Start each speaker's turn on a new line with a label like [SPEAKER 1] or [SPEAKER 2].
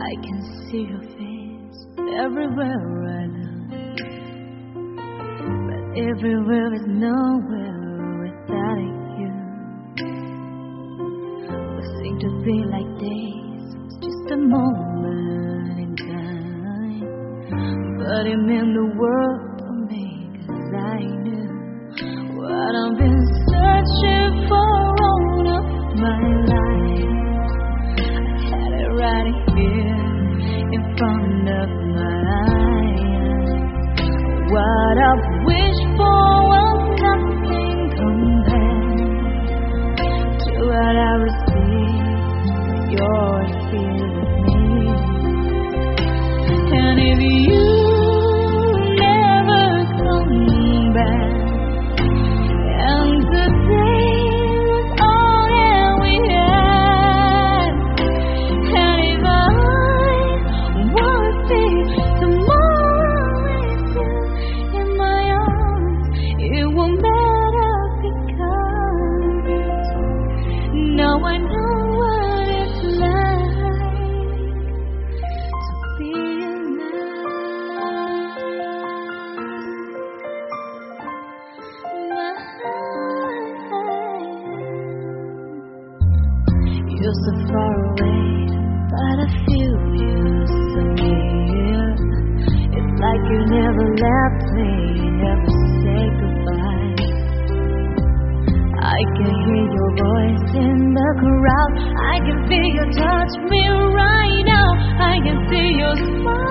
[SPEAKER 1] I can see your face everywhere right now, but everywhere is nowhere without you. What seem to be like days, it's just a moment in time, but it meant the world to me, 'cause I knew what I've been searching for all of my life. I had it right here in front of my eyes. What I wished for was nothing compared to what I received when you're here with me. And if you never come back, and today was all that we had, and if I would be tomorrow with you in my arms, it won't matter, because now I know what it's like to be alive. You're so far away, but I feel you so near. It's like you never left me, never say goodbye. I can hear your voice in the crowd, I can feel you touch me right now, I can see your smile.